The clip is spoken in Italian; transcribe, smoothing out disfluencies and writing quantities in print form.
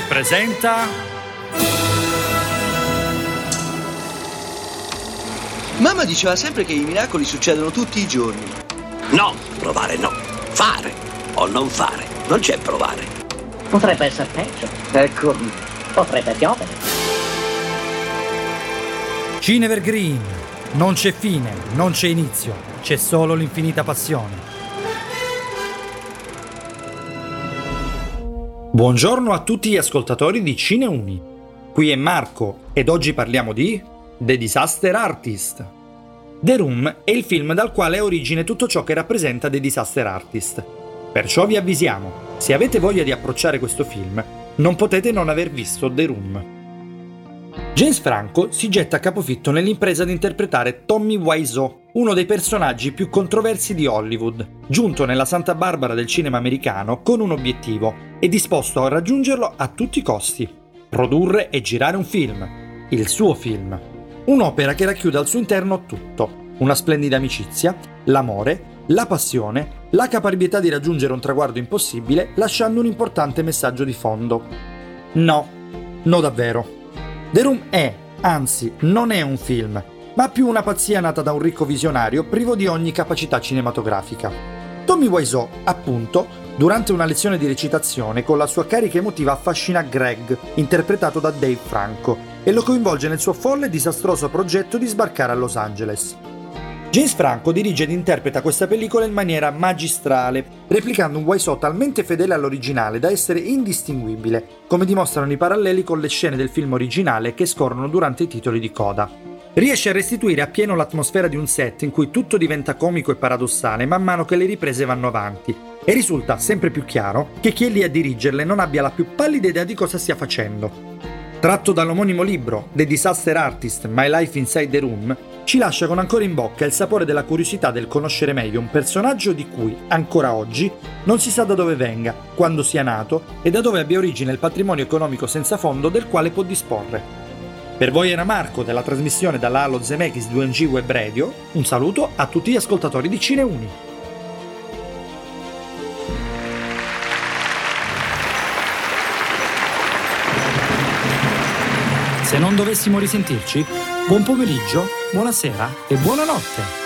presenta... Mamma diceva sempre che i miracoli succedono tutti i giorni. No, provare no. Fare o non fare. Non c'è provare. Potrebbe essere peggio. Ecco. Potrebbe piovere. Cinevergreen. Non c'è fine, non c'è inizio, c'è solo l'infinita passione. Buongiorno a tutti gli ascoltatori di Cineuni. Qui è Marco ed oggi parliamo di The Disaster Artist. The Room è il film dal quale ha origine tutto ciò che rappresenta The Disaster Artist. Perciò vi avvisiamo, se avete voglia di approcciare questo film, non potete non aver visto The Room. James Franco si getta a capofitto nell'impresa di interpretare Tommy Wiseau, uno dei personaggi più controversi di Hollywood, giunto nella Santa Barbara del cinema americano con un obiettivo e disposto a raggiungerlo a tutti i costi: produrre e girare un film, il suo film. Un'opera che racchiude al suo interno tutto: una splendida amicizia, l'amore, la passione, la caparbietà di raggiungere un traguardo impossibile lasciando un importante messaggio di fondo. No davvero. The Room è, anzi, non è un film, ma più una pazzia nata da un ricco visionario privo di ogni capacità cinematografica. Tommy Wiseau, appunto, durante una lezione di recitazione con la sua carica emotiva affascina Greg, interpretato da Dave Franco, e lo coinvolge nel suo folle e disastroso progetto di sbarcare a Los Angeles. James Franco dirige ed interpreta questa pellicola in maniera magistrale, replicando un Wiseau talmente fedele all'originale da essere indistinguibile, come dimostrano i paralleli con le scene del film originale che scorrono durante i titoli di coda. Riesce a restituire appieno l'atmosfera di un set in cui tutto diventa comico e paradossale man mano che le riprese vanno avanti, e risulta sempre più chiaro che chi è lì a dirigerle non abbia la più pallida idea di cosa stia facendo. Tratto dall'omonimo libro The Disaster Artist, My Life Inside the Room, ci lascia con ancora in bocca il sapore della curiosità del conoscere meglio un personaggio di cui, ancora oggi, non si sa da dove venga, quando sia nato e da dove abbia origine il patrimonio economico senza fondo del quale può disporre. Per voi era Marco della trasmissione dalla Allo Zemeckis 2NG Web Radio. Un saluto a tutti gli ascoltatori di Cineuni. Se non dovessimo risentirci, buon pomeriggio, buonasera e buonanotte!